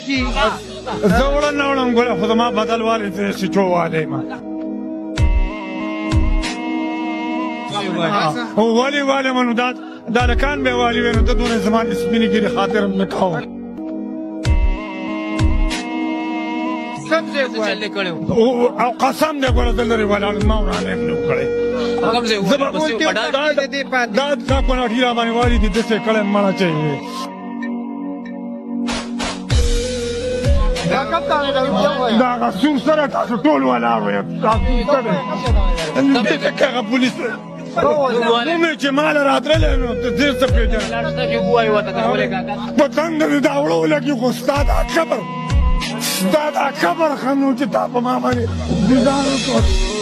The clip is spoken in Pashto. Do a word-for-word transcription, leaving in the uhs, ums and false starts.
زه وړه نه وړم ګوره خو زما بدل والي ته سټو والی ما هو والي والي منو دا دا لکان به والي وینو ته دونه زما د سپینې ګیرې خاطر مې کوم کوم ځای چلې کړی او قسم دې ګوره زه لرې ولاړ ما ورانه یې نه و کړی کوم ځای دا دا کوناټي را باندې والي دې داسې کړی مړه چې دا هغه سور سره تاسو ټول ولاړ وئ تاسو سره دې ته هغه پولیس ومې چې ماله راتللی نو ته ډېر څه پېژنې پتنګ دې دا وړو لګي خو ستا دا قبر ستا دا قبر ښه نو چې تا په ما باندې ډیزاین وکړ